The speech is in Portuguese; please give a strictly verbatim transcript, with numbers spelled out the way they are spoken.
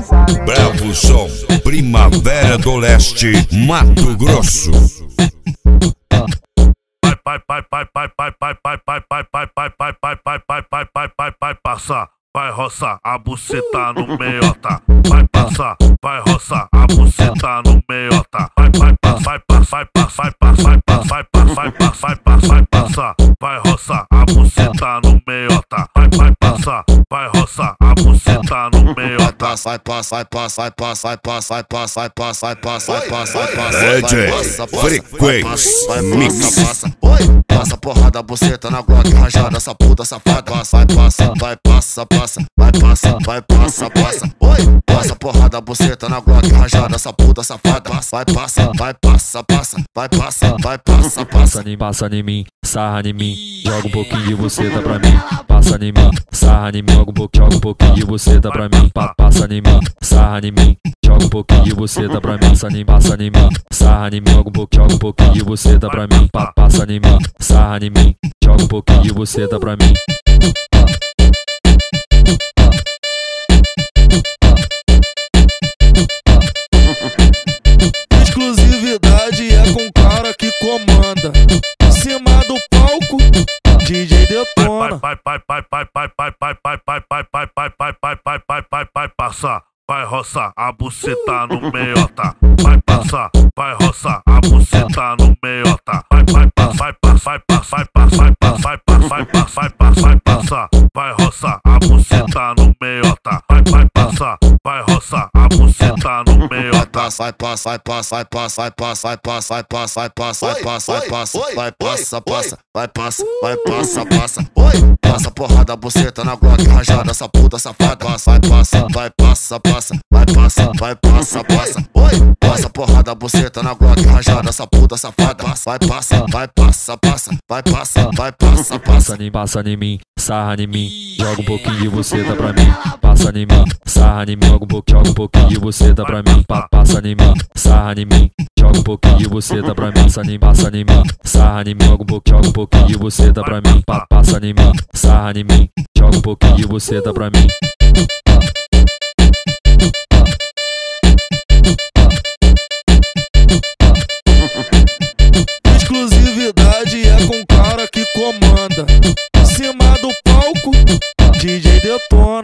Bravo Som, Primavera do Leste, Mato Grosso. Vai, vai, vai, vai, vai, vai, vai, vai, vai, vai, vai, vai, vai, vai, vai, vai, vai, vai, vai passar, vai roçar a buceta no meiota, vai passar, vai roçar a buceta no meiota, vai, vai, vai, vai, vai, vai, vai, vai, vai, vai, vai, vai, vai passar, vai roçar a buceta no meiota, vai, vai passar, vai roçar a buceta no meiota. Vai passa, vai passa, vai passa, vai passa, vai passa, vai passa, vai passa, vai passa, vai passa, D J Frequência Mix. passa, oi, passa porrada, buceta na Glock, rajada, essa puta safada, passa, vai passa, vai passa, passa, vai passa, vai passa, passa, oi, passa porrada, buceta na Glock, rajada, essa puta safada, passa, vai passa, vai passa, passa, vai passa, vai passa, passa, passa em mim, sarra em mim, joga um pouquinho de buceta pra mim, passa em mim, sarra em mim, joga um pouquinho, joga um pouquinho de buceta pra mim, pa, passa em mim, sarra em mim, joga um pouquinho de buceta pra mim, passa em, passa em mim, sarra em mim, joga um pouquinho, joga um pouquinho de buceta pra mim, pa, passa em mim, sarra em mim, joga um pouquinho de buceta pra mim. Exclusividade é com o cara que comanda. Em cima do palco, D J detona. Vai, vai, vai, vai, vai, vai, vai, vai, vai, vai, vai, vai, vai, vai, vai, vai, vai, vai passar, vai roçar a buceta no meiota, vai passar, vai roçar a buceta no meiota, vai, vai, vai, vai, vai, vai, vai, vai, vai, vai, vai, vai, vai passar, vai roçar a buceta no meiota, vai, vai passar, vai roçar a buceta no meiota. Vai passa, vai passa, vai passa, vai passa, vai passa, vai passa, vai passa, vai passa, vai passa, vai passa, passa, vai passa, vai passa, passa, oi, passa porrada, buceta na Glock, rajada, essa puta safada, passa, vai passa, vai passa, passa, vai passa, vai passa, passa, oi, passa porrada, buceta na Glock, rajada, essa puta safada, vai passa, vai passa, passa, vai passa, vai passa, passa, passa em mim, sarra em mim, joga um pouquinho de buceta pra mim, passa em mim, sarra em mim, joga um pouquinho, joga um pouquinho de buceta pra mim, pa, passa em mim, sarra em mim, joga um pouquinho de buceta pra mim, passa em, passa em mim, sarra em mim, joga um pouquinho, joga um pouquinho de buceta pra mim, pa, passa em mim, sarra em mim, joga um pouquinho de buceta pra mim.